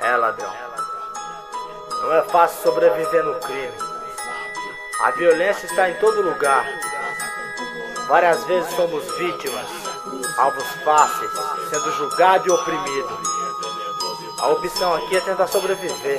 É, ladrão, não é fácil sobreviver no crime. A violência está em todo lugar. Várias vezes somos vítimas, alvos fáceis, sendo julgado e oprimido. A opção aqui é tentar sobreviver,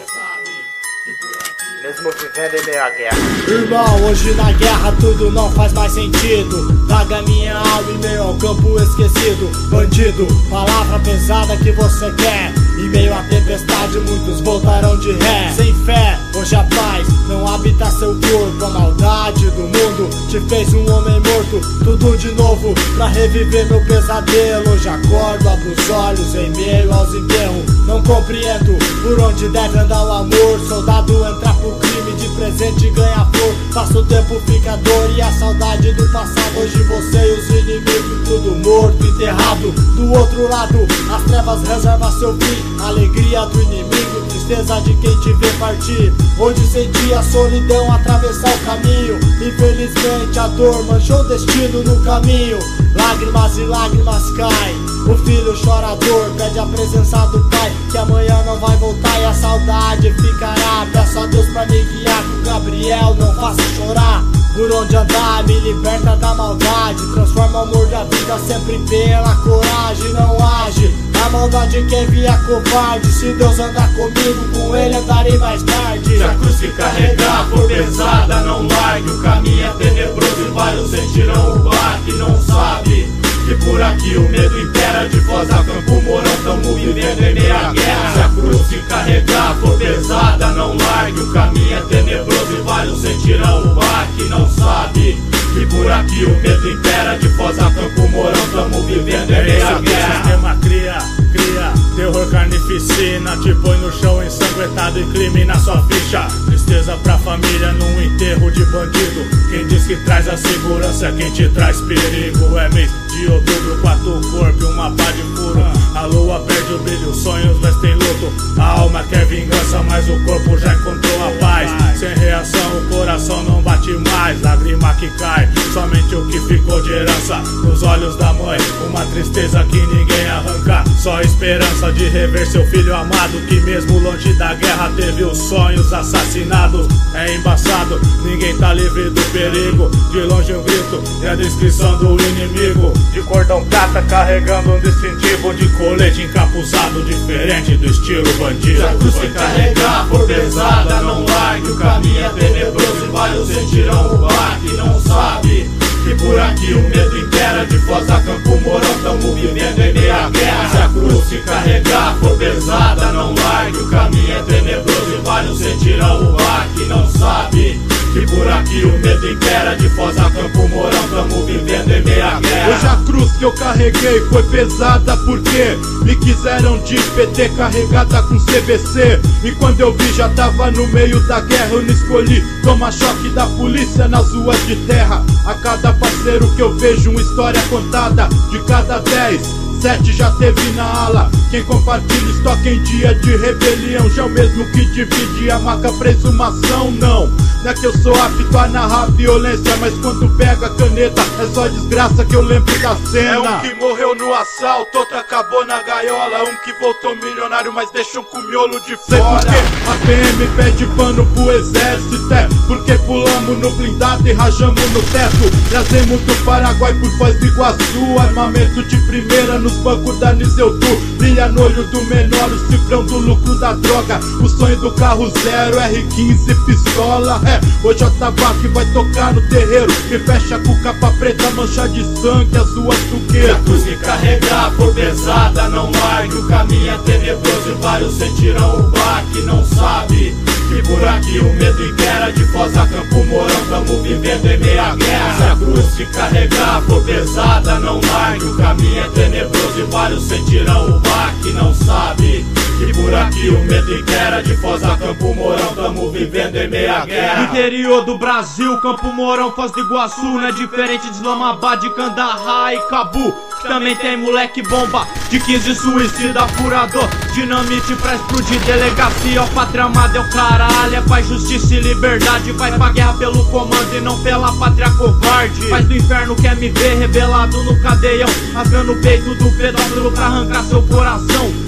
mesmo vivendo em meio à guerra. Irmão, hoje na guerra tudo não faz mais sentido. Traga minha alma em meio ao campo esquecido. Bandido, palavra pesada que você quer. Em meio à tempestade muitos voltarão de ré. Sem fé, hoje a paz não habita seu corpo. A maldade do mundo te fez um homem morto. Tudo de novo pra reviver meu pesadelo. Hoje acordo, abro os olhos em meio aos enterros. Não compreendo por onde deve andar o amor. Soldado entra pro crime, de presente ganha flor. Passa o tempo, fica dor e a saudade do passado. Hoje você e os inimigos tudo morto, enterrado. Do outro lado, as trevas reservam seu fim. Alegria do inimigo, tristeza de quem te vê partir. Onde senti a solidão atravessar o caminho. Infelizmente a dor manchou o destino no caminho. Lágrimas e lágrimas caem. O filho chorador pede a presença do pai, que amanhã não vai voltar e a saudade ficará. Peço a Deus pra me guiar, que o Gabriel não faça chorar. Por onde andar, me liberta da maldade. Transforma o amor da vida sempre pela coragem. Não age a maldade que envia covarde. Se Deus andar comigo, com ele andarei mais tarde. Se a cruz que carregar for pesada, não largue. O caminho é tenebroso e vários sentirão o baque. Não sabe que por aqui o medo impera. De Foz a Campo Mourão tamo vivendo em meia guerra. Se a cruz que carregar for pesada, não largue. O caminho é tenebroso e vários sentirão o baque. Não sabe que por aqui o medo impera. De Foz a Campo Mourão tamo vivendo em meia guerra. O sistema cria terror, carnificina. Te põe no chão ensanguentado e crime na sua ficha. Tristeza pra família num enterro de bandido. Quem diz que traz a segurança é quem te traz perigo. É mês de outubro, 4 corpos e uma pá de furo. A lua perde o brilho, sonhos vestem luto. A alma quer vingança, mas o corpo já encontrou a paz. Sem reação o coração não bate mais. Lágrima que cai, somente o que ficou de herança. Nos olhos da mãe, uma tristeza que ninguém arranca. Só esperança de rever seu filho amado, que mesmo longe da guerra teve os sonhos assassinados. É embaçado, ninguém tá livre do perigo. De longe um grito e a descrição do inimigo. De cordão prata carregando um distintivo, de colete encapuzado, diferente do estilo bandido. Se a cruz que carregar for pesada, não largue. O caminho é tenebroso e vários sentirão o baque. Não sabe que por aqui o medo impera. De Foz a Campo Mourão tamo vivendo em meia guerra. Se a cruz que carregar for pesada, não largue. O caminho é tenebroso e vários sentirão o baque. Não sabe que por aqui o medo impera. De Foz a Campo Mourão tamo vivendo em meia guerra. Hoje a cruz que eu carreguei foi pesada porque me quiseram de PT carregada com CBC. E quando eu vi já tava no meio da guerra. Eu não escolhi tomar choque da polícia nas ruas de terra. A cada parceiro que eu vejo uma história contada. De cada 10, 7 já teve na ala. Quem compartilha estoque em dia de rebelião. Já é o mesmo que divide a marca presumação. Não é que eu sou apto a narrar violência, mas quando pega a caneta é só desgraça que eu lembro da cena. É um que morreu no assalto, outro acabou na gaiola. Um que voltou milionário, mas deixou com miolo de fora. Sei por que a PM pede pano pro exército. É porque pulamos no blindado e rajamos no teto. Trazemos do Paraguai por Foz do Iguaçu. Armamento de primeira nos bancos da Niseutu. Brilha no olho do menor o cifrão do lucro da droga. O sonho do carro zero, R15 pistola. Hoje o tabaco vai tocar no terreiro. Que fecha com capa preta, mancha de sangue, as ruas do gueto. Se a cruz que carregar for pesada, não largue. O caminho é tenebroso e vários sentirão o baque. Não sabe que por aqui o medo impera. De Foz a Campo Mourão tamo vivendo em meia guerra. Se a cruz que carregar for pesada, não largue. O caminho é tenebroso e vários sentirão o baque. Não sabe que por aqui o medo impera. De Foz a Campo Mourão tamo vivendo em meia guerra. Interior do Brasil, Campo Mourão, Foz do Iguaçu. Não é diferente de Islamabad, de Kandahar e Cabu. Também tem moleque bomba, de 15 suicida furador. Dinamite pra explodir delegacia. O pátria amada é o caralho. É paz, justiça e liberdade. Vai pra guerra pelo comando e não pela pátria covarde. Paz do inferno quer me ver rebelado no cadeião, rasgando o peito do pedófilo pra arrancar seu coração. Ou na pista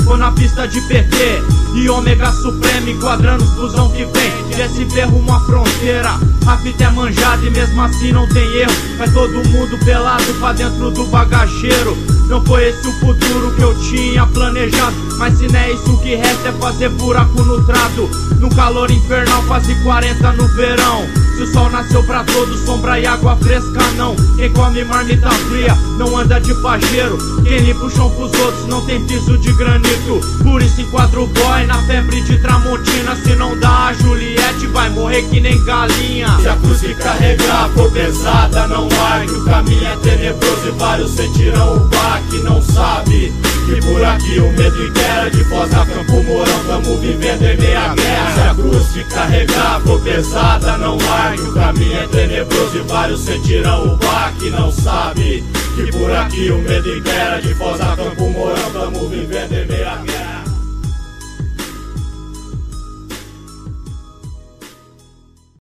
pista de PT e Ômega Supremo enquadrando os busão que vem de SV rumo à fronteira. A fita é manjada e mesmo assim não tem erro. Vai todo mundo pelado pra dentro do bagageiro. Não foi esse o futuro que eu tinha planejado, mas se não é isso que resta é fazer buraco no trato. No calor infernal, quase 40 no verão. Se o sol nasceu pra todos, sombra e água fresca não. Quem come marmita fria não anda de pajeiro. Quem limpa o chão pros outros não tem piso de granito. Por isso enquadra o boy na febre de Tramontina. Se não dá a Juliette vai morrer que nem galinha. Se a cruz que carregar for pesada, não largue. O caminho é tenebroso e vários sentirão o baque. Não sabe que por aqui o medo impera. De Foz a Campo Mourão tamo vivendo em meia guerra. Se a cruz que carregar for pesada, não largue. O caminho é tenebroso e vários sentirão o baque. Não sabe que por aqui o medo impera. De Foz a Campo Mourão tamo vivendo em meia guerra.